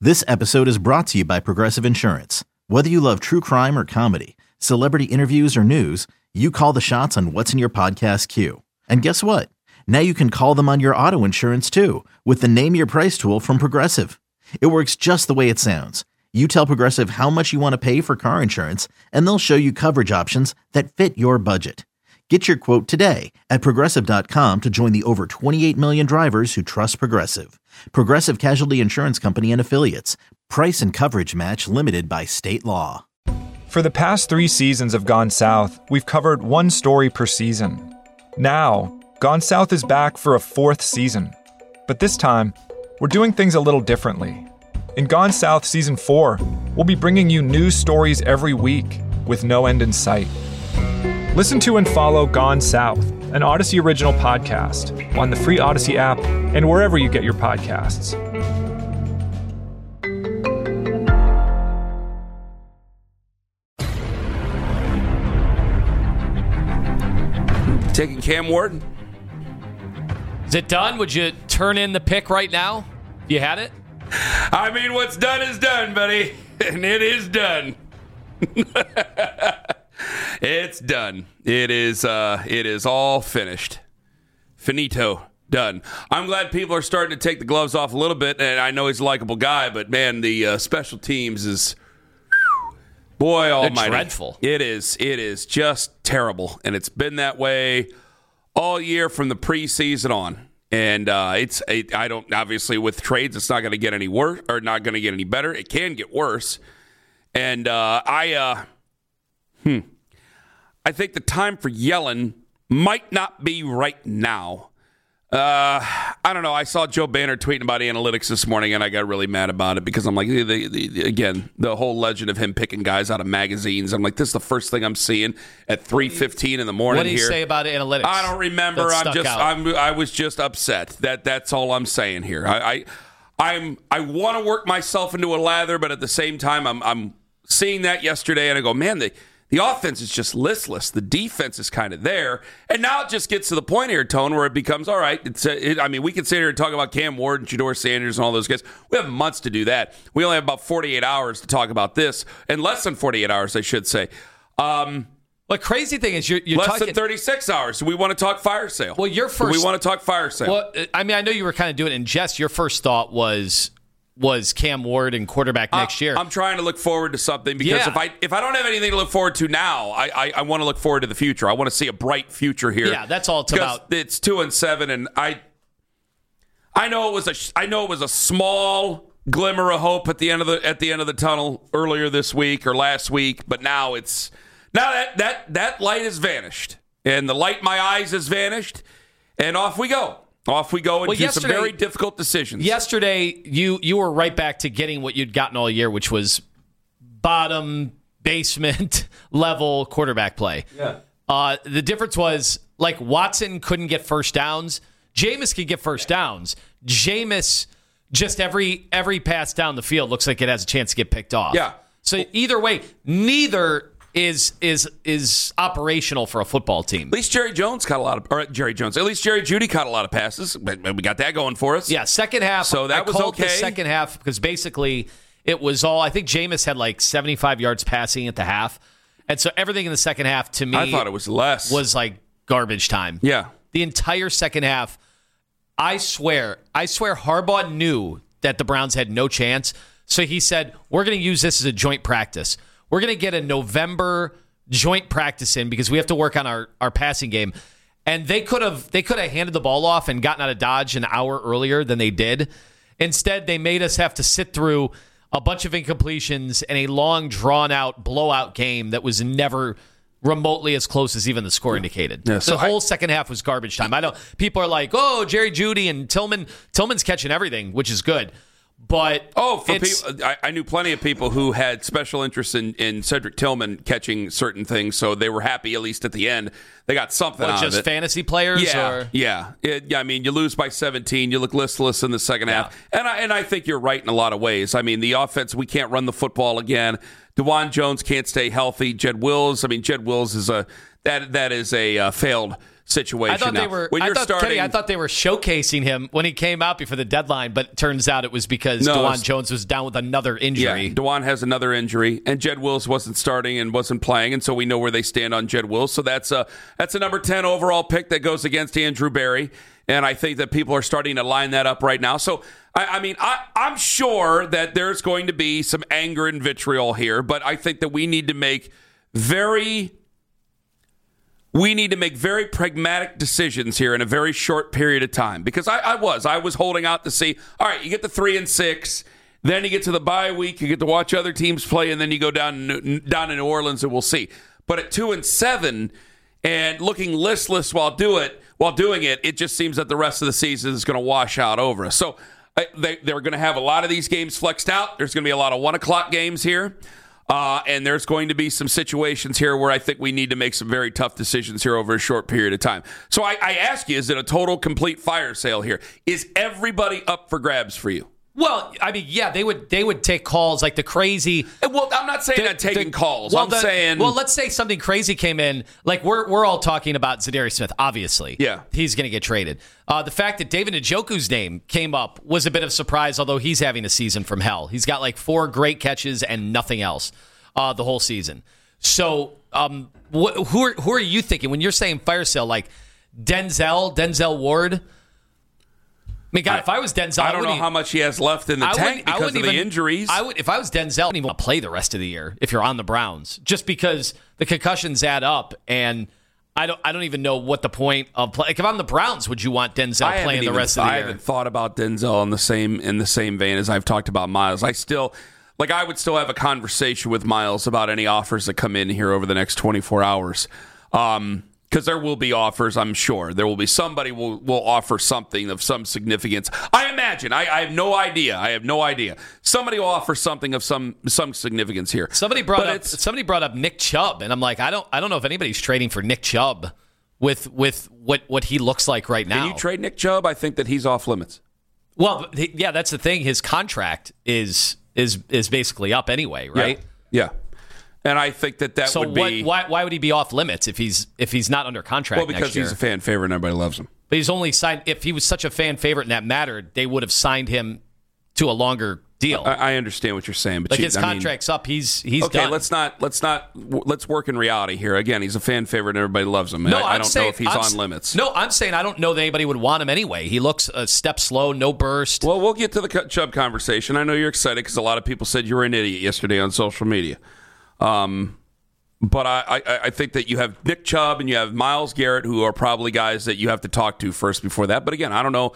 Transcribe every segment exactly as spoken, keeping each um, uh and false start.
This episode is brought to you by Progressive Insurance. Whether you love true crime or comedy, celebrity interviews or news, you call the shots on what's in your podcast queue. And guess what? Now you can call them on your auto insurance too with the Name Your Price tool from Progressive. It works just the way it sounds. You tell Progressive how much you want to pay for car insurance, and they'll show you coverage options that fit your budget. Get your quote today at Progressive dot com to join the over twenty-eight million drivers who trust Progressive. Progressive Casualty Insurance Company and Affiliates. Price and coverage match limited by state law. For the past three seasons of Gone South, we've covered one story per season. Now, Gone South is back for a fourth season. But this time, we're doing things a little differently. In Gone South Season four, we'll be bringing you new stories every week with no end in sight. Listen to and follow Gone South, an Odyssey original podcast, on the free Odyssey app and wherever you get your podcasts. Taking Cam Ward. Is it done? Would you turn in the pick right now if you had it? I mean, what's done is done, buddy. And it is done. It's done. It is uh, it is all finished. Finito. Done. I'm glad people are starting to take the gloves off a little bit, and I know he's a likable guy, but, man, the uh, special teams is, boy almighty. They're dreadful. It is. It is just terrible, and it's been that way all year from the preseason on. And uh, it's it, I don't obviously with trades it's not going to get any worse or not going to get any better. It can get worse. And uh, I uh, hmm I think the time for yelling might not be right now. Uh, I don't know. I saw Joe Banner tweeting about analytics this morning, and I got really mad about it because I'm like, the, the, the, again, the whole legend of him picking guys out of magazines. I'm like, this is the first thing I'm seeing at three fifteen in the morning. What did he here. say about analytics? I don't remember. I'm just, I'm, I was just upset. That that's all I'm saying here. I, I I'm, I want to work myself into a lather, but at the same time, I'm, I'm seeing that yesterday, and I go, man, the. The offense is just listless. The defense is kind of there. And now it just gets to the point here, Tone, where it becomes, all right, it's a, it, I mean, we can sit here and talk about Cam Ward and Jador Sanders and all those guys. We have months to do that. We only have about forty-eight hours to talk about this, and less than forty-eight hours, I should say. Um, the crazy thing is you're, you're less talking... than thirty-six hours. So we want to talk fire sale. Well, your first... We want to talk fire sale. Well, I mean, I know you were kind of doing it in jest. Your first thought was... was Cam Ward and quarterback next year. I'm trying to look forward to something because yeah. if I if I don't have anything to look forward to now, I, I, I want to look forward to the future. I want to see a bright future here. Yeah, that's all it's because about. It's two and seven, and I I know it was a I know it was a small glimmer of hope at the end of the at the end of the tunnel earlier this week or last week, but now it's now that that that light has vanished, and the light in my eyes has vanished, and off we go. Off we go into well, some very difficult decisions. Yesterday, you you were right back to getting what you'd gotten all year, which was bottom basement level quarterback play. Yeah. Uh, the difference was, like, Watson couldn't get first downs. Jameis could get first downs. Jameis, just every every pass down the field looks like it has a chance to get picked off. Yeah. So either way, neither is is is operational for a football team. At least Jerry Jones caught a lot of, or Jerry Jones. At least Jerry Jeudy caught a lot of passes. We got that going for us. Yeah, second half. So that I was called okay. The second half because basically it was all. I think Jameis had like seventy-five yards passing at the half, and so everything in the second half to me, I thought it was less. Was like garbage time. Yeah, the entire second half. I swear, I swear, Harbaugh knew that the Browns had no chance, so he said, "We're going to use this as a joint practice. We're going to get a November." Joint practice in because we have to work on our, our passing game. And they could have they could have handed the ball off and gotten out of Dodge an hour earlier than they did. Instead, they made us have to sit through a bunch of incompletions and a long, drawn-out, blowout game that was never remotely as close as even the score indicated. Yeah, so the whole I, second half was garbage time. I know people are like, oh, Jerry Jeudy and Tillman. Tillman's catching everything, which is good. But oh, for people, I, I knew plenty of people who had special interest in, in Cedric Tillman catching certain things, so they were happy at least at the end. They got something what, out just of it. Fantasy players? Yeah, or? yeah, it, yeah. I mean, you lose by seventeen. You look listless in the second yeah. half, and I and I think you're right in a lot of ways. I mean, the offense, we can't run the football again. DeJuan Jones can't stay healthy. Jed Wills, I mean, Jed Wills is a that that is a uh, failed situation. I thought now. they were. When I you're thought, starting, Kenny, I thought they were showcasing him when he came out before the deadline, but it turns out it was because No, DeJuan it's- Jones was down with another injury. Yeah, DeJuan has another injury, and Jed Wills wasn't starting and wasn't playing, and so we know where they stand on Jed Wills. So that's a that's a number ten overall pick that goes against Andrew Berry, and I think that people are starting to line that up right now. So I, I mean, I, I'm sure that there's going to be some anger and vitriol here, but I think that we need to make very we need to make very pragmatic decisions here in a very short period of time. Because I, I was. I was holding out to see, all right, you get to three and six, then you get to the bye week, you get to watch other teams play, and then you go down, down to New Orleans, and we'll see. But at two and seven, and looking listless while do it while doing it, it just seems that the rest of the season is going to wash out over us. So I, they, they're going to have a lot of these games flexed out. There's going to be a lot of one o'clock games here. Uh, and there's going to be some situations here where I think we need to make some very tough decisions here over a short period of time. So I, I ask you, is it a total, complete fire sale here? Is everybody up for grabs for you? Well, I mean, yeah, they would they would take calls like the crazy. Well, I'm not saying the, I'm taking the, calls. Well, I'm the, saying, well, let's say something crazy came in. Like we're we're all talking about Zadarius Smith. Obviously, yeah, he's going to get traded. Uh, the fact that David Njoku's name came up was a bit of a surprise. Although he's having a season from hell. He's got like four great catches and nothing else uh, the whole season. So, um, wh- who are who are you thinking when you're saying fire sale? Like Denzel, Denzel Ward. I mean, God, I, if I was Denzel, I don't I know how much he has left in the I tank because of even, the injuries. I would, if I was Denzel, I wouldn't even want to play the rest of the year if you're on the Browns, just because the concussions add up, and I don't, I don't even know what the point of play. Like if I'm the Browns, would you want Denzel I playing the even, rest of the I year? I haven't thought about Denzel in the same in the same vein as I've talked about Miles. I still, like, I would still have a conversation with Miles about any offers that come in here over the next twenty-four hours. Um, Because there will be offers, I'm sure. There will be somebody will will offer something of some significance. I imagine. I, I have no idea. I have no idea. Somebody will offer something of some some significance here. Somebody brought but up somebody brought up Nick Chubb, and I'm like, I don't I don't know if anybody's trading for Nick Chubb with with what what he looks like right now. Can you trade Nick Chubb? I think that he's off limits. Well, yeah, that's the thing. His contract is is is basically up anyway, right? Yeah. yeah. And I think that that so would be what, why why would he be off limits if he's if he's not under contract? Well, because next year? he's a fan favorite and everybody loves him. But he's only signed if he was such a fan favorite and that mattered, they would have signed him to a longer deal. I, I understand what you're saying, but like you, his I contract's mean, up. He's he's okay. done. Let's not let's not let's work in reality here. Again, he's a fan favorite and everybody loves him. No, I, I I'm don't saying, know if he's I'm, on limits. No, I'm saying I don't know that anybody would want him anyway. He looks a step slow, no burst. Well, we'll get to the Chubb conversation. I know you're excited because a lot of people said you were an idiot yesterday on social media. Um. But I, I, I think that you have Nick Chubb and you have Myles Garrett, who are probably guys that you have to talk to first before that. But again, I don't know.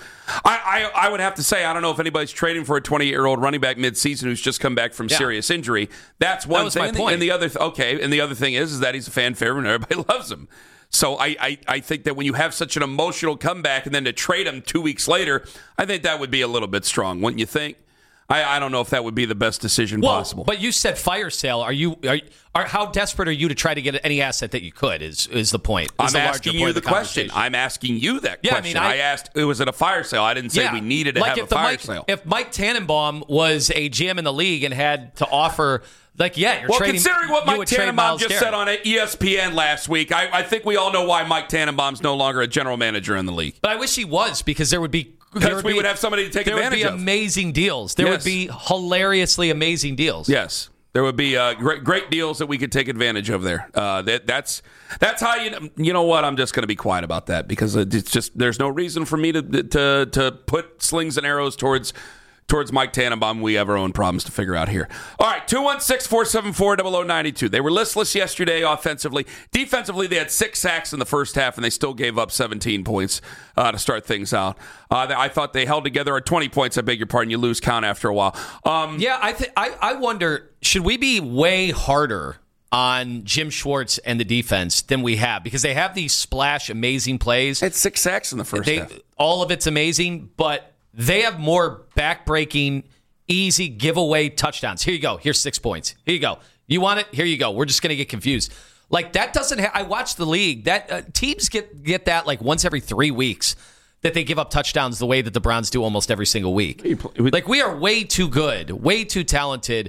I, I, I would have to say I don't know if anybody's trading for a twenty-year-old running back midseason who's just come back from yeah. serious injury. That's one that was thing. my and, the, point. and the other, th- okay, and the other thing is, is that he's a fan favorite and everybody loves him. So I, I, I think that when you have such an emotional comeback and then to trade him two weeks later, I think that would be a little bit strong, wouldn't you think? I, I don't know if that would be the best decision well, possible. But you said fire sale. Are you are, are how desperate are you to try to get any asset that you could? Is is the point? Is I'm the asking point you of the, the question. I'm asking you that yeah, question. I, mean, I, I asked, was it a fire sale? I didn't say yeah, we needed to like have if a the fire Mike, sale. If Mike Tannenbaum was a G M in the league and had to offer, like, yeah, you're well, trading. considering what you Mike would trade Tannenbaum Myles just Garrett. said on E S P N last week, I, I think we all know why Mike Tannenbaum's no longer a general manager in the league. But I wish he was, because there would be Because would we be, would have somebody to take there advantage would be of. amazing deals. There Yes. would be hilariously amazing deals. Yes, there would be uh, great great deals that we could take advantage of there. Uh, that that's that's how you you know what? I'm just going to be quiet about that because it's just there's no reason for me to to to put slings and arrows towards. Towards Mike Tannenbaum. We have our own problems to figure out here. All right, two one six, four seven four, zero zero nine two. They were listless yesterday offensively. Defensively, they had six sacks in the first half, and they still gave up seventeen points uh, to start things out. Uh, I thought they held together at twenty points. I beg your pardon. You lose count after a while. Um, Yeah, I, th- I I wonder, should we be way harder on Jim Schwartz and the defense than we have? Because they have these splash, amazing plays. It's six sacks in the first they, half. all of it's amazing, but they have more back-breaking, easy giveaway touchdowns. Here you go. Here's six points. Here you go. You want it? Here you go. We're just going to get confused. Like, that doesn't ha- I watch the league. That uh, teams get, get that like once every three weeks that they give up touchdowns the way that the Browns do almost every single week. Like, we are way too good, way too talented.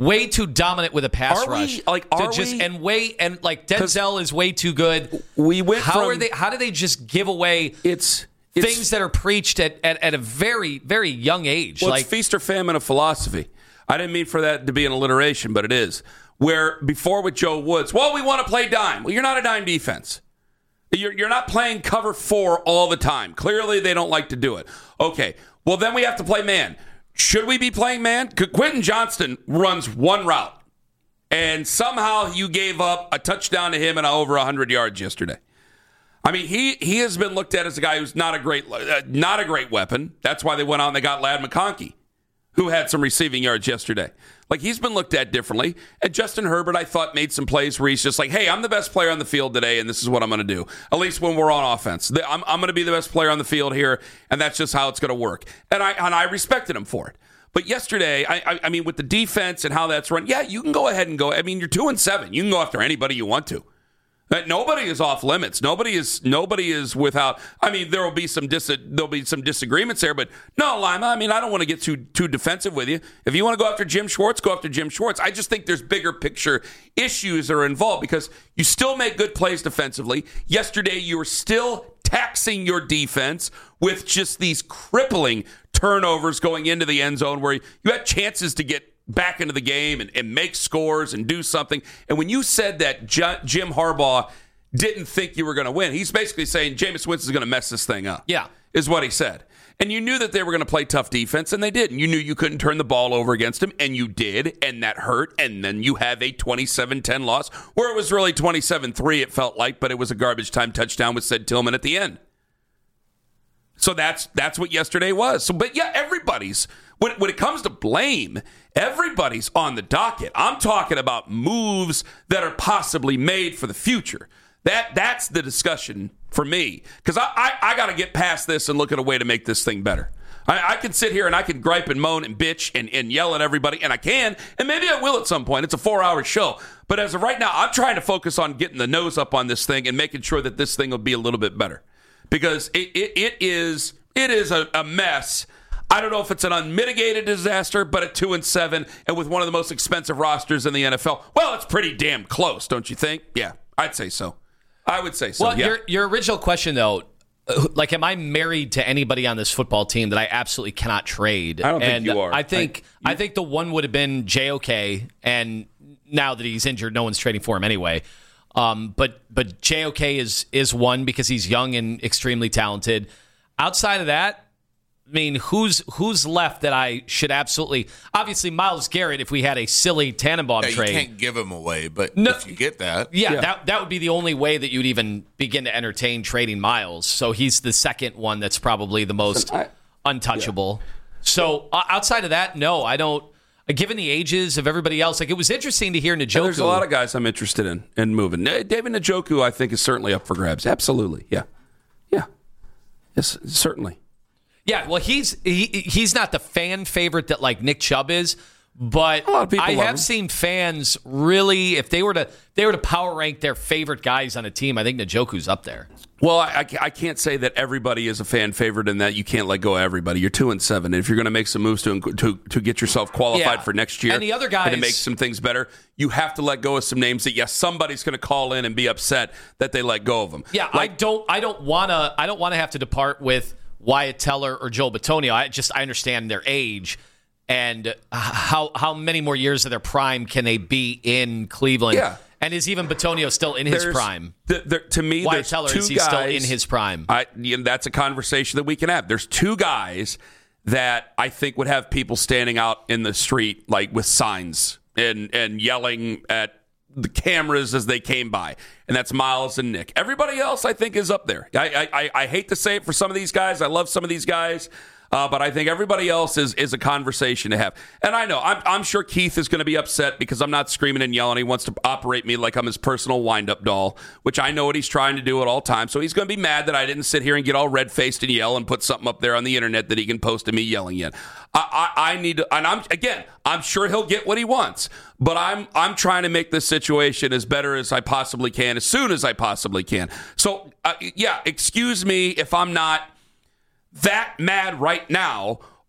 way too dominant with a pass Are we- rush. like, to are just, we? And way and like Denzel is way too good. We went How from- are they? How do they just give away It's, it's things that are preached at, at, at a very very young age? Well, like it's feast or famine of philosophy. I didn't mean for that to be an alliteration, but it is. Where before with Joe Woods, well, we want to play dime. Well, you're not a dime defense. You're, you're not playing cover four all the time. Clearly, they don't like to do it. Okay, well, then we have to play man. Should we be playing man? Quentin Johnston runs one route, and somehow you gave up a touchdown to him and over one hundred yards yesterday. I mean, he he has been looked at as a guy who's not a great uh, not a great weapon. That's why they went out and they got Ladd McConkey, who had some receiving yards yesterday. Like, he's been looked at differently. And Justin Herbert, I thought, made some plays where he's just like, hey, I'm the best player on the field today, and this is what I'm going to do. At least when we're on offense. I'm, I'm going to be the best player on the field here, and that's just how it's going to work. And I and I respected him for it. But yesterday, I, I, I mean, with the defense and how that's run, yeah, you can go ahead and go. I mean, you're two and seven. You can go after anybody you want to. That nobody is off limits. Nobody is nobody is without. I mean, there will be some dis, there'll be some disagreements there, but no, Lima. I mean, I don't want to get too too defensive with you. If you want to go after Jim Schwartz, go after Jim Schwartz. I just think there's bigger picture issues that are involved because you still make good plays defensively. Yesterday, you were still taxing your defense with just these crippling turnovers going into the end zone where you had chances to get back into the game and, and make scores and do something. And when you said that J- Jim Harbaugh didn't think you were going to win, he's basically saying Jameis Winston is going to mess this thing up. Yeah. Is what he said. And you knew that they were going to play tough defense, and they did. And you knew you couldn't turn the ball over against him, and you did, and that hurt. And then you have a twenty-seven ten loss, where it was really twenty-seven three, it felt like, but it was a garbage time touchdown with Sid Tillman at the end. So that's that's what yesterday was. So, but yeah, everybody's when when it comes to blame, everybody's on the docket. I'm talking about moves that are possibly made for the future. That that's the discussion for me because I I, I got to get past this and look at a way to make this thing better. I, I can sit here and I can gripe and moan and bitch and, and yell at everybody, and I can, and maybe I will at some point. It's a four-hour show. But as of right now, I'm trying to focus on getting the nose up on this thing and making sure that this thing will be a little bit better. Because it, it, it is it is a, a mess. I don't know if it's an unmitigated disaster, but at two and seven, and with one of the most expensive rosters in the N F L, well, it's pretty damn close, don't you think? Yeah, I'd say so. I would say so. Well, yeah. your your original question though, like, am I married to anybody on this football team that I absolutely cannot trade? I don't think and you are. I think I, I think the one would have been J O K, and now that he's injured, no one's trading for him anyway. Um, but but J O K is is one because he's young and extremely talented. Outside of that, I mean, who's who's left that I should absolutely? Obviously, Myles Garrett. If we had a silly Tannenbaum Yeah, trade, you can't give him away, but No. if you get that, yeah, Yeah. that that would be the only way that you'd even begin to entertain trading Myles. So he's the second one that's probably the most I- untouchable. So uh, outside of that, no, I don't. Uh, given the ages of everybody else, like, it was interesting to hear Njoku. And there's a lot of guys I'm interested in in moving. Uh, David Njoku, I think, is certainly up for grabs. Absolutely, yeah, yeah, yes, certainly. Yeah, well, he's he, he's not the fan favorite that like Nick Chubb is, but A lot of people I love have him. seen fans really, if they were to if they were to power rank their favorite guys on a team, I think Njoku's up there. Well, I, I I can't say that everybody is a fan favorite and that you can't let go of everybody. You're two and seven. And if you're going to make some moves to, to to get yourself qualified Yeah. for next year And the other guys- to make some things better, you have to let go of some names that, yes, somebody's going to call in and be upset that they let go of them. Yeah, I don't I don't wanna I don't wanna have to depart with Wyatt Teller or Joel Bitonio. I just I understand their age and how how many more years of their prime can they be in Cleveland? Yeah. And is even Bitonio still in his There's- prime? th- there- to me, Wyatt there's Teller, two is he guys, still in his prime? I, you know, that's a conversation that we can have. There's two guys that I think would have people standing out in the street like with signs and and yelling at the cameras as they came by, and that's Myles and Nick. Everybody else, I think, is up there. I I, I hate to say it for some of these guys. I love some of these guys. Uh, but I think everybody else is is a conversation to have. And I know, I'm, I'm sure Keith is going to be upset because I'm not screaming and yelling. He wants to operate me like I'm his personal wind-up doll, which I know what he's trying to do at all times. So he's going to be mad that I didn't sit here and get all red-faced and yell and put something up there on the internet that he can post to me yelling yet. I, I, I need to, and I'm again, I'm sure he'll get what he wants, but I'm I'm trying to make this situation as better as I possibly can, as soon as I possibly can. So, uh, yeah, excuse me if I'm not that mad right now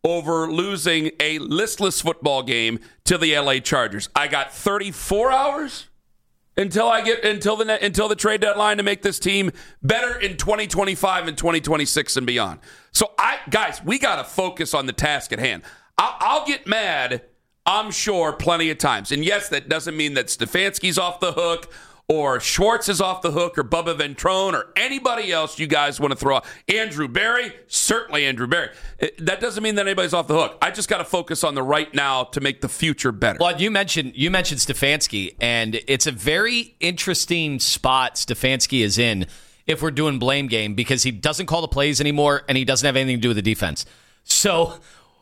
over losing a listless football game to the L A Chargers. I got thirty-four hours until I get until the until the trade deadline to make this team better in twenty twenty-five and twenty twenty-six and beyond. So, I guys, we got to focus on the task at hand. I'll, I'll get mad, I'm sure, plenty of times. And yes, that doesn't mean that Stefanski's off the hook or Schwartz is off the hook or Bubba Ventrone or anybody else you guys want to throw out. Andrew Berry, certainly Andrew Berry. That doesn't mean that anybody's off the hook. I just got to focus on the right now to make the future better. Well, you mentioned you mentioned Stefanski, and it's a very interesting spot Stefanski is in if we're doing blame game, because he doesn't call the plays anymore and he doesn't have anything to do with the defense. So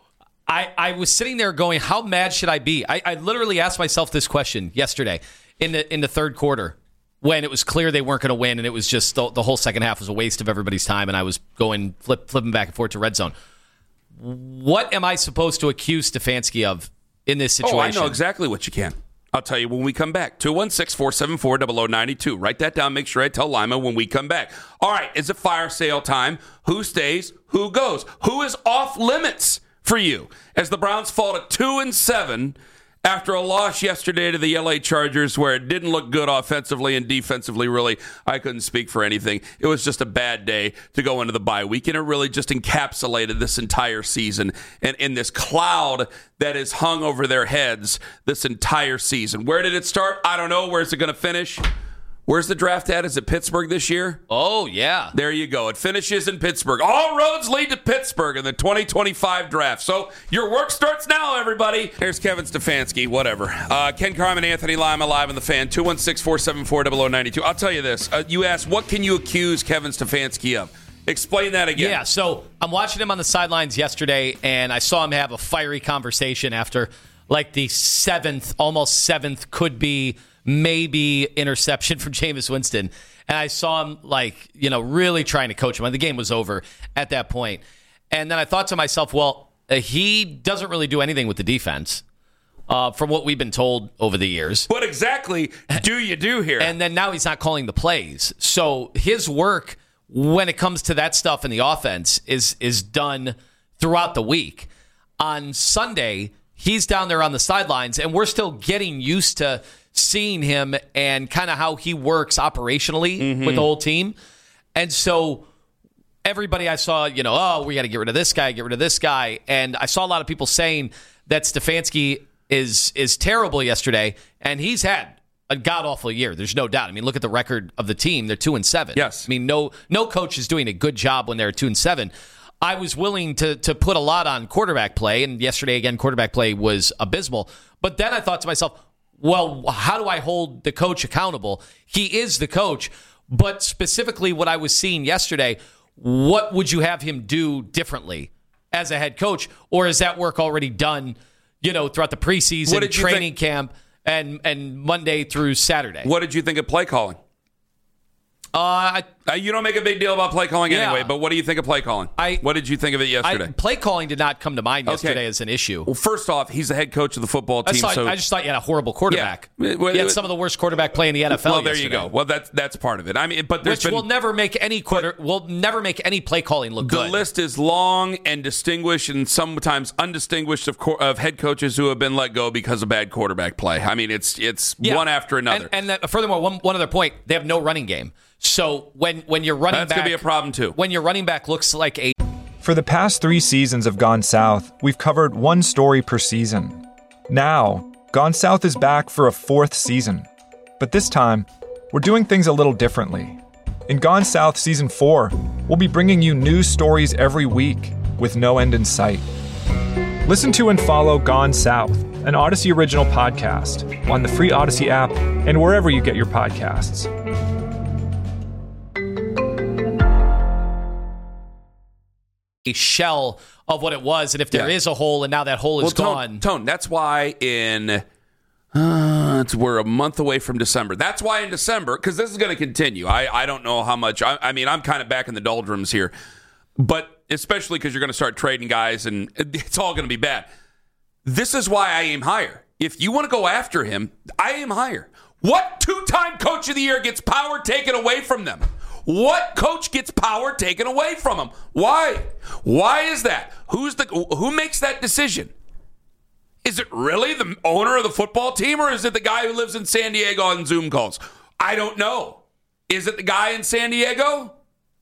I, I was sitting there going, how mad should I be? I, I literally asked myself this question yesterday in the in the third quarter when it was clear they weren't going to win, and it was just the, the whole second half was a waste of everybody's time, and I was going flip, flipping back and forth to red zone. What am I supposed to accuse Stefanski of in this situation? Oh, I know exactly what you can. I'll tell you when we come back. two one six, four seven four, zero zero nine two. Write that down. Make sure I tell Lima when we come back. All right, is it fire sale time? Who stays? Who goes? Who is off limits for you as the Browns fall to two and seven after a loss yesterday to the L A Chargers where it didn't look good offensively and defensively? Really, I couldn't speak for anything. It was just a bad day to go into the bye week, and it really just encapsulated this entire season and in this cloud that is hung over their heads this entire season. Where did it start? I don't know. Where's it going to finish? Where's the draft at? Is it Pittsburgh this year? Oh, yeah. There you go. It finishes in Pittsburgh. All roads lead to Pittsburgh in the twenty twenty-five draft. So your work starts now, everybody. Here's Kevin Stefanski, whatever. Uh, Ken Carman, Anthony Lima, live on the Fan, two one six, four seven four, zero zero nine two. I'll tell you this. Uh, you asked, what can you accuse Kevin Stefanski of? Explain that again. Yeah, so I'm watching him on the sidelines yesterday, and I saw him have a fiery conversation after, like, the seventh, almost seventh, could be maybe interception from Jameis Winston. And I saw him, like, you know, really trying to coach him. And the game was over at that point. And then I thought to myself, well, uh, he doesn't really do anything with the defense uh, from what we've been told over the years. What exactly do you do here? And then now he's not calling the plays. So his work when it comes to that stuff in the offense is is done throughout the week. On Sunday, he's down there on the sidelines, and we're still getting used to seeing him and kind of how he works operationally mm-hmm. with the whole team. And so everybody I saw, you know, oh, we got to get rid of this guy, get rid of this guy. And I saw a lot of people saying that Stefanski is is terrible yesterday, and he's had a god-awful year. There's no doubt. I mean, look at the record of the team. They're two and seven. Yes. I mean, no no coach is doing a good job when they're two and seven. I was willing to to put a lot on quarterback play, and yesterday, again, quarterback play was abysmal. But then I thought to myself, well, how do I hold the coach accountable? He is the coach, but specifically what I was seeing yesterday, what would you have him do differently as a head coach? Or is that work already done, you know, throughout the preseason, training think, camp, and, and Monday through Saturday? What did you think of play calling? Uh, I, uh, you don't make a big deal about play calling yeah. anyway, but what do you think of play calling? I, what did you think of it yesterday? I, play calling did not come to mind yesterday okay. as an issue. Well, first off, he's the head coach of the football team. I, saw, so I just thought you had a horrible quarterback. Yeah. You had some of the worst quarterback play in the N F L. Well, there yesterday. you go. Well, that's that's part of it. I mean, but there's which been, will never make any quarter. Will never make any play calling look the good. The list is long and distinguished, and sometimes undistinguished of co- of head coaches who have been let go because of bad quarterback play. I mean, it's it's yeah. one after another. And, and that, furthermore, one one other point: they have no running game. So when when you're running that's back, gonna be a problem too. When your running back looks like a. For the past three seasons of Gone South, we've covered one story per season. Now, Gone South is back for a fourth season. But this time, we're doing things a little differently. In Gone South Season four, we'll be bringing you new stories every week with no end in sight. Listen to and follow Gone South, an Odyssey original podcast, on the free Odyssey app and wherever you get your podcasts. A shell of what it was, and if there yeah. is a hole, and now that hole is well, Tone, gone. Tone, that's why in uh, it's, we're a month away from December. That's why in December, because this is going to continue. I, I don't know how much. I, I mean, I'm kind of back in the doldrums here, but especially because you're going to start trading guys, and it's all going to be bad. This is why I aim higher. If you want to go after him, I aim higher. What two-time coach of the year gets power taken away from them? What coach gets power taken away from him? Why? Why is that? Who's the who makes that decision? Is it really the owner of the football team, or is it the guy who lives in San Diego on Zoom calls? I don't know. Is it the guy in San Diego?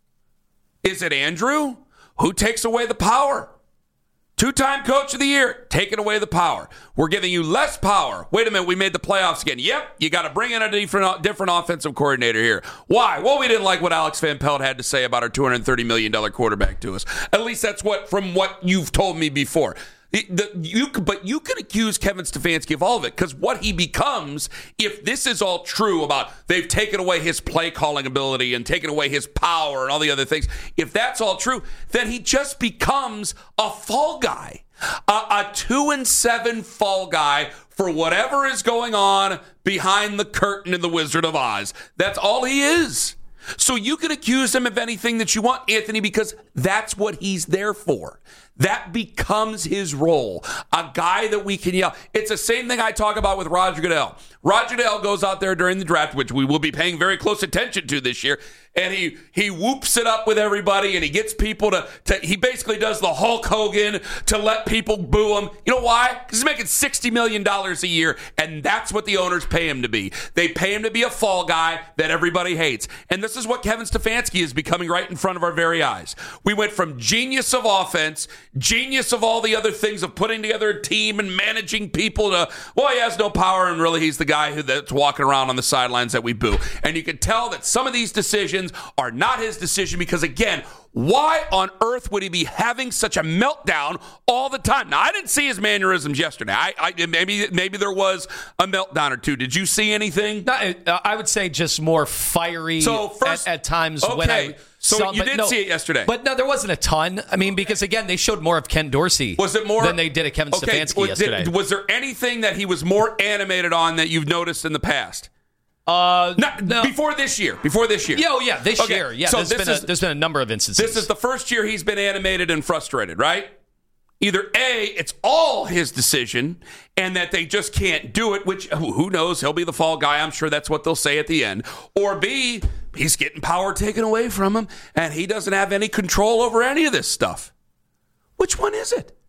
Is it Andrew? Who takes away the power? Two-time coach of the year, taking away the power. We're giving you less power. Wait a minute, we made the playoffs again. Yep, you got to bring in a different, different offensive coordinator here. Why? Well, we didn't like what Alex Van Pelt had to say about our two hundred thirty million dollars quarterback to us. At least that's what from what you've told me before. The, the, you, but you can accuse Kevin Stefanski of all of it, because what he becomes, if this is all true about they've taken away his play calling ability and taken away his power and all the other things, if that's all true, then he just becomes a fall guy, a, a two and seven fall guy for whatever is going on behind the curtain in the Wizard of Oz. That's all he is. So you can accuse him of anything that you want, Anthony, because that's what he's there for. That becomes his role. A guy that we can yell. It's the same thing I talk about with Roger Goodell. Roger Goodell goes out there during the draft, which we will be paying very close attention to this year, and he he whoops it up with everybody, and he gets people to, to he basically does the Hulk Hogan to let people boo him. You know why? Because he's making sixty million dollars a year, and that's what the owners pay him to be. They pay him to be a fall guy that everybody hates. And this is what Kevin Stefanski is becoming right in front of our very eyes. We went from genius of offense, genius of all the other things of putting together a team and managing people to, well, he has no power, and really he's the guy who that's walking around on the sidelines that we boo. And you can tell that some of these decisions are not his decision, because, again, why on earth would he be having such a meltdown all the time? Now, I didn't see his mannerisms yesterday. I, I maybe maybe there was a meltdown or two. Did you see anything? No, I would say just more fiery so first, at, at times. Okay. When I So saw, you did no, see it yesterday. But no, there wasn't a ton. I mean, because, again, they showed more of Ken Dorsey was it more, than they did at Kevin okay, Stefanski was, yesterday. Did, was there anything that he was more animated on that you've noticed in the past? Uh, Not, no. Before this year. Before this year. Yeah, oh, yeah, this okay. year. Yeah, so there's, this been is, a, there's been a number of instances. This is the first year he's been animated and frustrated, right? Either A, it's all his decision, and that they just can't do it, which, who knows, he'll be the fall guy. I'm sure that's what they'll say at the end. Or B, he's getting power taken away from him, and he doesn't have any control over any of this stuff. Which one is it?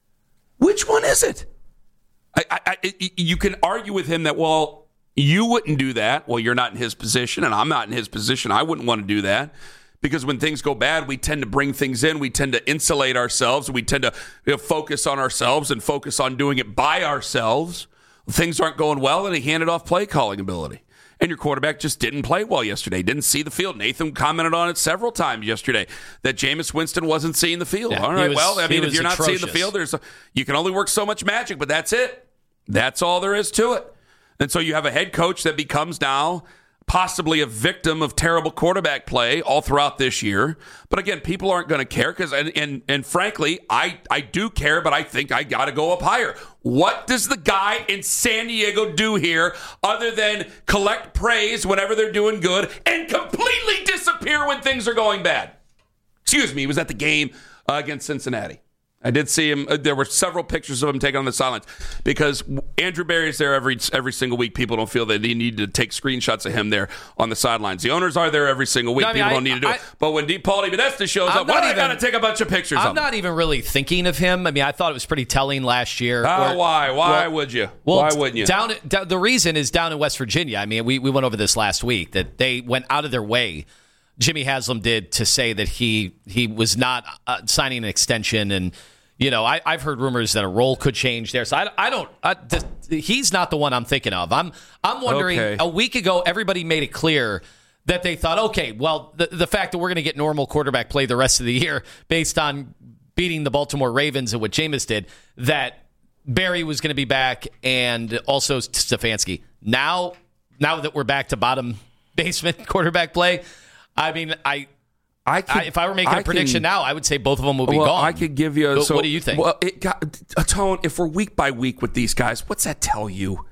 Which one is it? I, I, I, you can argue with him that, well, you wouldn't do that. Well, you're not in his position, and I'm not in his position. I wouldn't want to do that. Because when things go bad, we tend to bring things in. We tend to insulate ourselves. We tend to you know, focus on ourselves and focus on doing it by ourselves. Things aren't going well, and he handed off play calling ability. And your quarterback just didn't play well yesterday. Didn't see the field. Nathan commented on it several times yesterday that Jameis Winston wasn't seeing the field. Yeah, All right, was, well, I mean, if you're atrocious. not seeing the field, there's a, you can only work so much magic, but that's it. That's all there is to it. And so you have a head coach that becomes now possibly a victim of terrible quarterback play all throughout this year. But again, people aren't going to care because, and, and and frankly, I, I do care, but I think I got to go up higher. What does the guy in San Diego do here other than collect praise whenever they're doing good and completely disappear when things are going bad? Excuse me, he was at the game uh, against Cincinnati. I did see him. Uh, there were several pictures of him taken on the sidelines because Andrew Berry's there every every single week. People don't feel that they need to take screenshots of him there on the sidelines. The owners are there every single week. No, I mean, People I, don't need to do I, it. But when D. Paul DePodesta shows I'm up, why do I got to take a bunch of pictures I'm of him? not even really thinking of him. I mean, I thought it was pretty telling last year. Oh, or, why? Why well, would you? Well, why wouldn't you? Down, down, the reason is down in West Virginia. I mean, we, we went over this last week, that they went out of their way, Jimmy Haslam did, to say that he, he was not uh, signing an extension. And you know, I, I've heard rumors that a role could change there. So I, I don't. I, the, he's not the one I'm thinking of. I'm I'm wondering. Okay. A week ago, everybody made it clear that they thought, okay, well, the the fact that we're going to get normal quarterback play the rest of the year based on beating the Baltimore Ravens and what Jameis did, that Berry was going to be back and also Stefanski. Now, now that we're back to bottom basement quarterback play, I mean, I. I could, I, if I were making I a prediction can, now, I would say both of them will be well, gone. I could give you. A, so, what do you think? Well, it got a tone. If we're week by week with these guys, what's that tell you?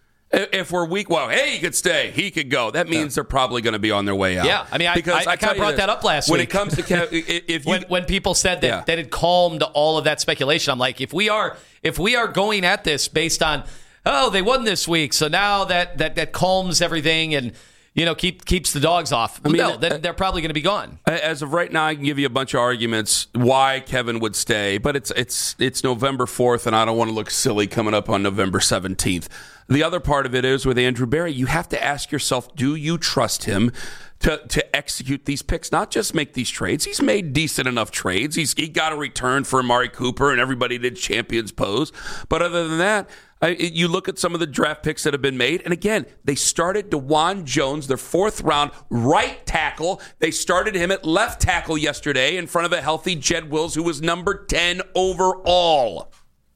If we're week, well, hey, he could stay, he could go. That means yeah. they're probably going to be on their way out. Yeah, I mean, I, because I, I, I kind of brought this, that up last when week. When it comes to if you, when, when people said that yeah. that had calmed all of that speculation, I'm like, if we are if we are going at this based on, oh, they won this week, so now that that that calms everything and. you know, keep keeps the dogs off. I mean, no, then they're probably going to be gone. As of right now, I can give you a bunch of arguments why Kevin would stay, but it's it's it's November fourth, and I don't want to look silly coming up on November seventeenth. The other part of it is with Andrew Berry, you have to ask yourself, do you trust him to to execute these picks, not just make these trades? He's made decent enough trades. He's he got a return for Amari Cooper, and everybody did champions pose. But other than that, I, you look at some of the draft picks that have been made, and again, they started DeJuan Jones, their fourth round right tackle. They started him at left tackle yesterday in front of a healthy Jed Wills, who was number ten overall.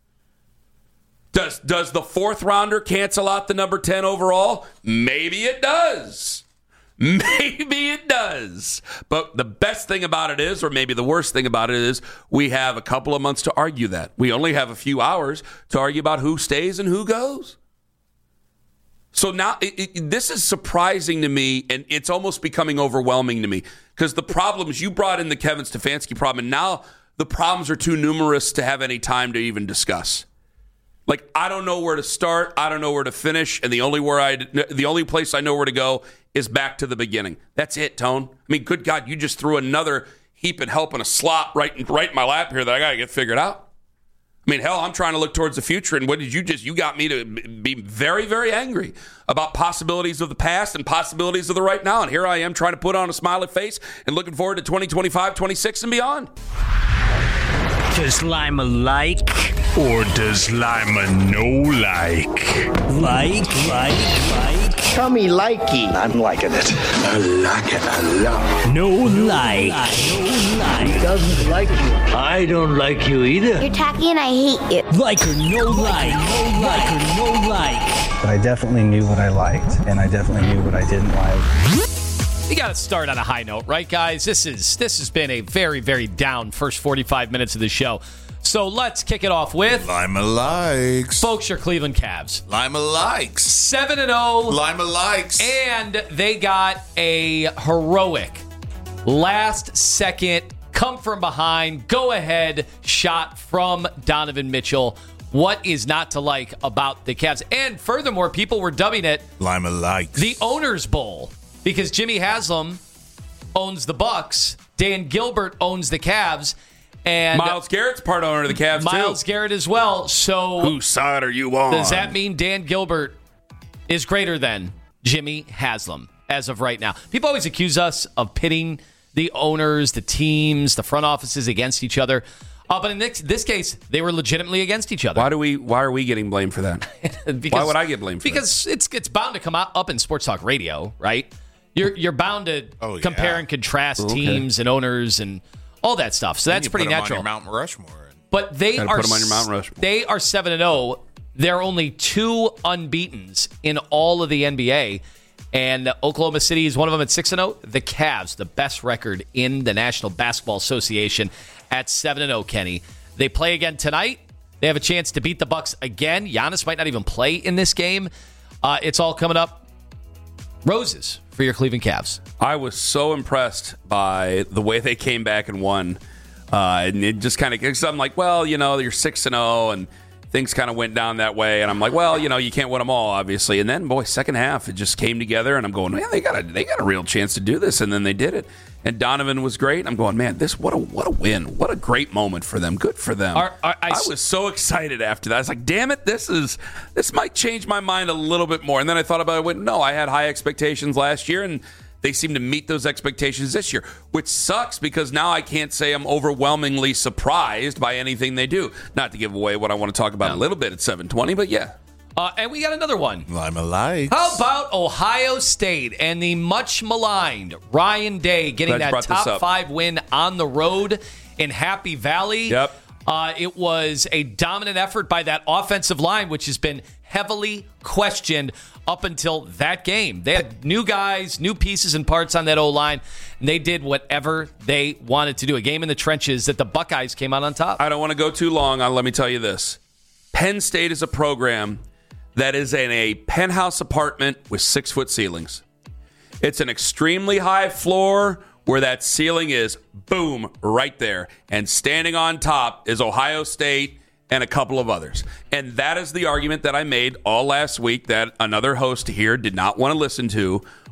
Does does the fourth rounder cancel out the number ten overall? Maybe it does. Maybe it does. But the best thing about it is, or maybe the worst thing about it is, we have a couple of months to argue that. We only have a few hours to argue about who stays and who goes. So now it, it, this is surprising to me, and it's almost becoming overwhelming to me, because the problems, you brought in the Kevin Stefanski problem, and now the problems are too numerous to have any time to even discuss. Like, I don't know where to start. I don't know where to finish. And the only where I, the only place I know where to go is back to the beginning. That's it, Tone. I mean, good God, you just threw another heap and help and a slot right, right in my lap here that I got to get figured out. I mean, hell, I'm trying to look towards the future. And what did you just, you got me to be very, very angry about possibilities of the past and possibilities of the right now. And here I am trying to put on a smiley face and looking forward to twenty twenty-five, twenty-six and beyond. Does Lima like? Or does Lima no like? Like, like, like. Tell me likey. I'm liking it. I like it a lot. No like. No like. He doesn't like you. I don't like you either. You're tacky and I hate you. Like or no like. No like or no like. But I definitely knew what I liked, and I definitely knew what I didn't like. You got to start on a high note, right, guys? This is this has been a very, very down first forty-five minutes of the show. So let's kick it off with Lima likes. folks, your Cleveland Cavs. Lima likes. seven and oh. Lima likes. And they got a heroic last second come from behind, go ahead shot from Donovan Mitchell. What is not to like about the Cavs? And furthermore, people were dubbing it Lima likes. the Owner's Bowl, because Jimmy Haslam owns the Bucks, Dan Gilbert owns the Cavs, and Myles Garrett's part owner of the Cavs, too. Myles Garrett as well. So whose side are you on? does that mean Dan Gilbert is greater than Jimmy Haslam as of right now? People always accuse us of pitting the owners, the teams, the front offices against each other. Uh, but in this, this case, they were legitimately against each other. Why do we? Why are we getting blamed for that? because, Why would I get blamed for because that? Because it's it's bound to come out, up in sports talk radio, right? You're you're bound to Oh, yeah. compare and contrast Okay. teams and owners and all that stuff. So that's You pretty put 'em natural. on your Mount Rushmore. But they Gotta are put 'em on your Mount Rushmore. They are seven and zero. There are only two unbeatens in all of the N B A, and Oklahoma City is one of them at six and zero. The Cavs, the best record in the National Basketball Association, at seven and zero. Kenny, they play again tonight. They have a chance to beat the Bucks again. Giannis might not even play in this game. Uh, it's all coming up. Roses for your Cleveland Cavs. I was so impressed by the way they came back and won. Uh, and it just kind of, because I'm like, well, you know, you're six and oh, and things kind of went down that way. And I'm like, well, you know, you can't win them all, obviously. And then, boy, second half, it just came together. And I'm going, man, they got a, they got a real chance to do this. And then they did it. And Donovan was great. I'm going, man, this what a what a win. What a great moment for them. Good for them. Are- are- I I, s- was so excited after that. I was like, damn it, this is this might change my mind a little bit more. And then I thought about it. I went, no, I had high expectations last year, and they seem to meet those expectations this year, which sucks because now I can't say I'm overwhelmingly surprised by anything they do. Not to give away what I want to talk about No. a little bit at seven twenty, but yeah. Uh, and we got another one. Lima likes. How about Ohio State and the much maligned Ryan Day getting Glad you that brought this top up. five win on the road in Happy Valley? Yep. Uh, it was a dominant effort by that offensive line, which has been heavily questioned up until that game. They had new guys, new pieces and parts on that O-line, and they did whatever they wanted to do. A game in the trenches that the Buckeyes came out on top. I don't want to go too long on, let me tell you this. Penn State is a program that is in a penthouse apartment with six-foot ceilings. It's an extremely high floor where that ceiling is, boom, right there. And standing on top is Ohio State and a couple of others. And that is the argument that I made all last week that another host here did not want to listen to,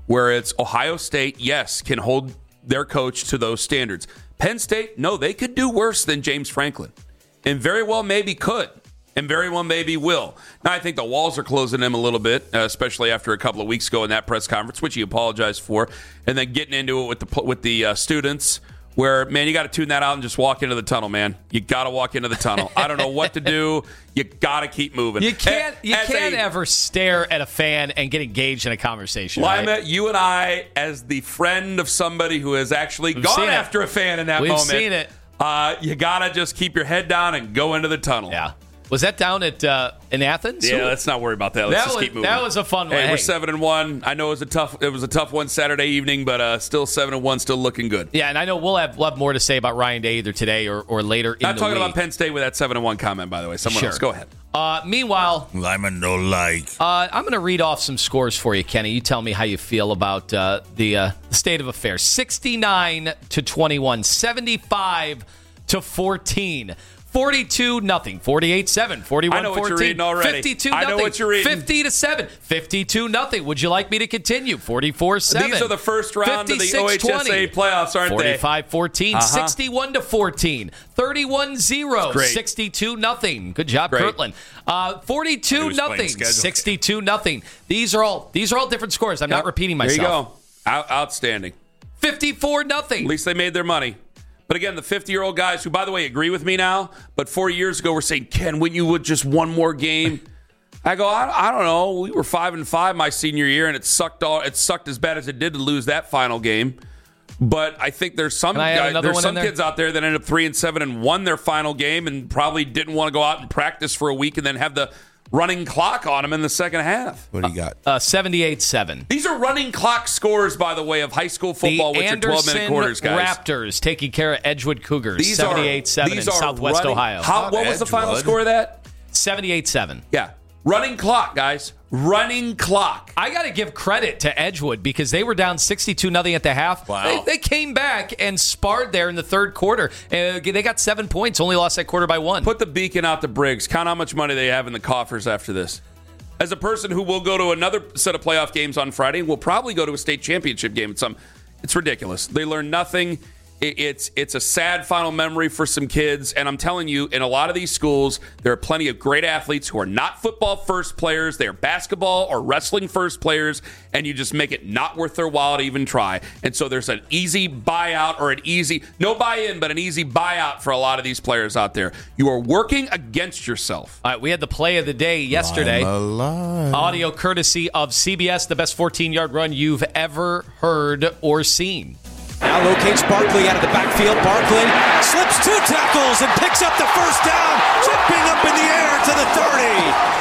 where it's Ohio State, yes, can hold their coach to those standards. Penn State, no, they could do worse than James Franklin, and very well maybe could, and very well maybe will. Now, I think the walls are closing him a little bit, uh, especially after a couple of weeks ago in that press conference, which he apologized for, and then getting into it with the with the uh, students, where, man, you got to tune that out and just walk into the tunnel, man. You got to walk into the tunnel. I don't know what to do. You got to keep moving. You can't you As can't a, ever stare at a fan and get engaged in a conversation. Lima, right? you and I, as the friend of somebody who has actually We've gone seen it. after a fan in that We've moment. seen it. Uh, you got to just keep your head down and go into the tunnel. Yeah. Was that down at uh, in Athens? Yeah, let's not worry about that. Let's that just was, keep moving. That was a fun one. Hey, Hey. we're seven and one. I know it was a tough. It was a tough one Saturday evening, but uh, still seven and one, still looking good. Yeah, and I know we'll have, we'll have more to say about Ryan Day either today or, or later in Not the talking week. about Penn State with that seven and one comment, by the way. Someone Sure. else, go ahead. Uh, meanwhile, Lima no like. uh, I'm going to read off some scores for you, Kenny. You tell me how you feel about uh, the, uh, the state of affairs. sixty-nine to twenty-one, seventy-five to fourteen. forty-two nothing, forty-eight seven, forty-one I know what fourteen, you're reading already. fifty-two I nothing, know what you're reading. fifty to seven, fifty-two nothing. Would you like me to continue? forty-four seven. These are the first round of the O H S A playoffs, aren't they? forty-five fourteen, Uh-huh. sixty-one to fourteen, thirty-one zero, Great. sixty-two nothing. Good job, Great. Kirtland. Uh, forty-two Who's playing nothing, schedule? sixty-two nothing. These are all these are all different scores. I'm not Yep. repeating There myself. you go. Out- outstanding. fifty-four nothing. At least they made their money. But again, the fifty-year-old guys who, by the way, agree with me now, but four years ago were saying, Ken, wouldn't you would just one more game? I go, I, I don't know. We were five and five my senior year, and it sucked all. It sucked as bad as it did to lose that final game. But I think there's some Can I add guys, another there's one some in there? kids out there that ended up three and seven and won their final game, and probably didn't want to go out and practice for a week and then have the running clock on them in the second half. What do you got? Uh, seventy-eight seven. These are running clock scores, by the way, of high school football, The which are twelve-minute Anderson quarters, guys. Raptors taking care of Edgewood Cougars. These are seventy-eight seven in these are Southwest running- Ohio. How, what was the final Edgewood. score of that? seventy-eight seven. Yeah. Running clock, guys. Running clock. I got to give credit to Edgewood because they were down sixty-two nothing at the half. Wow. They, they came back and sparred there in the third quarter. Uh, they got seven points, only lost that quarter by one. Put the beacon out to Briggs. Count how much money they have in the coffers after this. As a person who will go to another set of playoff games on Friday, and will probably go to a state championship game at some, it's ridiculous. They learn nothing. It, it's it's a sad final memory for some kids. And I'm telling you, in a lot of these schools, there are plenty of great athletes who are not football first players. They are basketball or wrestling first players, and you just make it not worth their while to even try. And so there's an easy buyout or an easy, no buy-in, but an easy buyout for a lot of these players out there. You are working against yourself. All right, we had the play of the day yesterday. Lima like. Audio courtesy of C B S, the best fourteen-yard run you've ever heard or seen. Now locates Barkley out of the backfield. Barkley slips two tackles and picks up the first down, jumping up in the air to the thirty.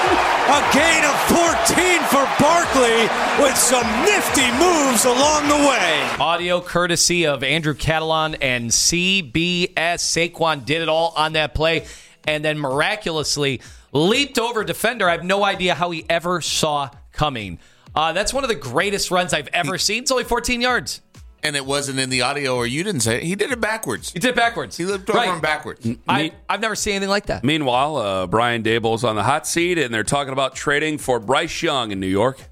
A gain of fourteen for Barkley with some nifty moves along the way. Audio courtesy of Andrew Catalan and C B S. Saquon did it all on that play and then miraculously leaped over defender. I have no idea how he ever saw coming. Uh, that's one of the greatest runs I've ever seen. It's only fourteen yards. And it wasn't in the audio, or you didn't say it. He did it backwards. He did it backwards. He lived over Right. him backwards. I, I've never seen anything like that. Meanwhile, uh, Brian Daboll's on the hot seat, and they're talking about trading for Bryce Young in New York.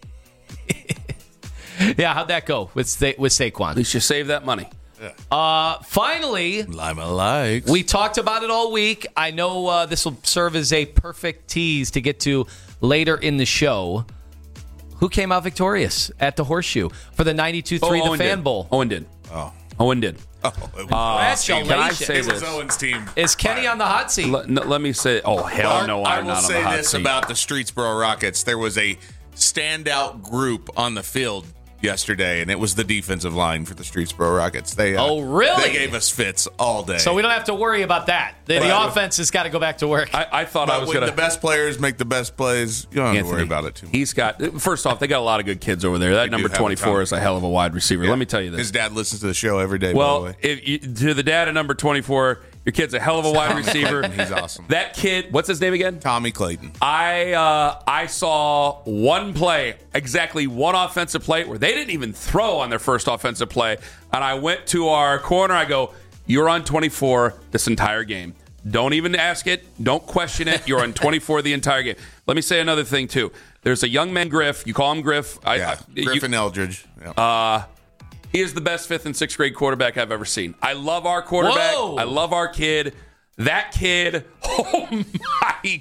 Yeah, how'd that go with Sa- with At Saquon? least you save that money. Uh, finally, Lima likes. we talked about it all week. I know uh, this will serve as a perfect tease to get to later in the show. Who came out victorious at the Horseshoe for the ninety-two three Oh, the Owen Fan did. Bowl? Owen did. Oh. Owen did. Oh, it was Congratulations. Can I say It was this? Owen's team. Is Kenny on the hot seat? Let, no, let me say, oh, hell Well, no, I I'm will not on say the hot this seat. about the Streetsboro Rockets. There was a standout group on the field yesterday, and it was the defensive line for the Streetsboro Rockets. They uh, Oh, really? They gave us fits all day. So we don't have to worry about that. The, the Well, offense has got to go back to work. I, I thought I but was when going the best players make the best plays, you don't have to worry about it too much. He's got, first off, they got a lot of good kids over there. That do number have a twenty-four ton. is a hell of a wide receiver. Yeah. Let me tell you this. His dad listens to the show every day, by the Well, way. if you, to the dad at number twenty-four, your kid's a hell of a wide receiver. He's awesome. That kid, what's his name again? Tommy Clayton. I uh, I saw one play, exactly one offensive play where they didn't even throw on their first offensive play. And I went to our corner. I go, you're on twenty-four this entire game. Don't even ask it. Don't question it. You're on twenty-four the entire game. Let me say another thing, too. There's a young man, Griff. You call him Griff. I, yeah, I, Griffin you, Eldridge. Yeah. Uh, he is the best fifth and sixth grade quarterback I've ever seen. I love our quarterback. Whoa. I love our kid. That kid, oh, my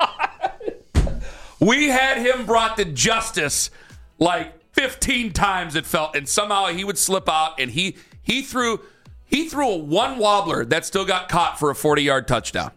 God. We had him brought to justice like fifteen times, it felt, and somehow he would slip out, and he he threw he threw a one wobbler that still got caught for a forty-yard touchdown.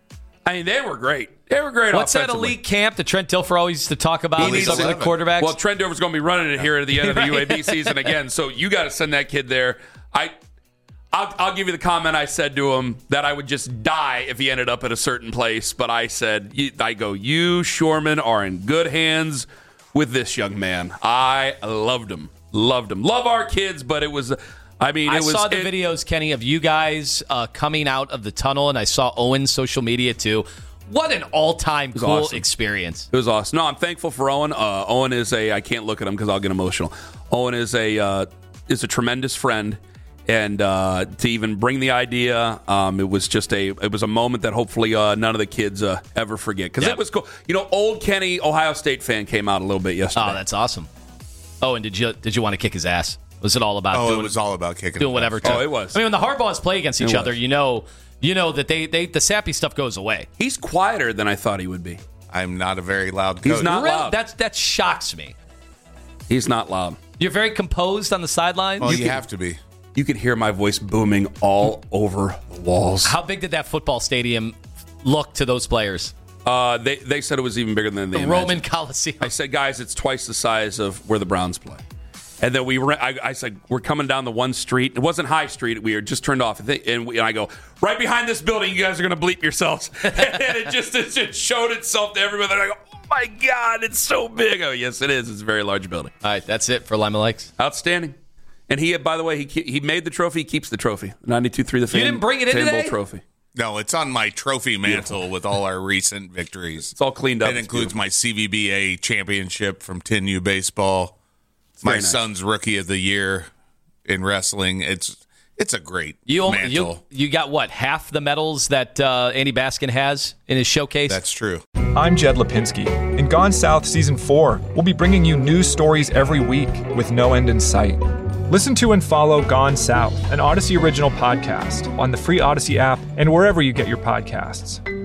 I mean, they were great. They were great. What's that elite camp that Trent Dilfer always used to talk about? He needs Some of the quarterbacks. Well, Trent Dilfer's going to be running it here at the end of the U A B season again, so you got to send that kid there. I. I'll, I'll give you the comment I said to him that I would just die if he ended up at a certain place. But I said, I go, you, Shurmur, are in good hands with this young man. I loved him. Loved him. Love our kids, but it was, I mean, it I was. I saw the it, videos, Kenny, of you guys uh, coming out of the tunnel, and I saw Owen's social media too. What an all-time cool awesome. experience. It was awesome. No, I'm thankful for Owen. Uh, Owen is a, I can't look at him because I'll get emotional. Owen is a, uh, is a tremendous friend. And uh, to even bring the idea, um, it was just a it was a moment that hopefully uh, none of the kids uh, ever forget. Because yep. it was cool. You know, old Kenny, Ohio State fan, came out a little bit yesterday. Oh, that's awesome. Oh, and did you did you want to kick his ass? Was it all about Oh, doing, it was all about kicking doing whatever? Oh, it was. I mean, when the Harbaughs play against each It other, was. you know you know that they, they the sappy stuff goes away. He's quieter than I thought he would be. I'm not a very loud coach. He's not Really? loud. That's, that shocks me. He's not loud. You're very composed on the sidelines. Well, You you can- have to be. You could hear my voice booming all over the walls. How big did that football stadium look to those players? Uh, they they said it was even bigger than they The imagined. Roman Coliseum. I said, guys, it's twice the size of where the Browns play. And then we were, I, I said, we're coming down the one street. It wasn't High Street. We were just turned off. And, we, and I go, right behind this building, you guys are going to bleep yourselves. And it just, it just showed itself to everybody. And I go, oh my God, it's so big. Oh, yes, it is. It's a very large building. All right, that's it for Lima Lakes. Outstanding. And he, by the way, he he made the trophy. He keeps the trophy. ninety-two three, the Fan, You didn't bring it in Fan Bowl today? trophy. No, it's on my trophy mantle with all our recent victories. It's all cleaned up. It It's includes beautiful. my C V B A championship from ten U baseball, my very nice. son's rookie of the year in wrestling. It's it's a great You only, mantle. you you got what, half the medals that uh, Andy Baskin has in his showcase? That's true. I'm Jed Lipinski. In Gone South Season four, we'll be bringing you news stories every week with no end in sight. Listen to and follow Gone South, an Odyssey original podcast, on the free Odyssey app and wherever you get your podcasts.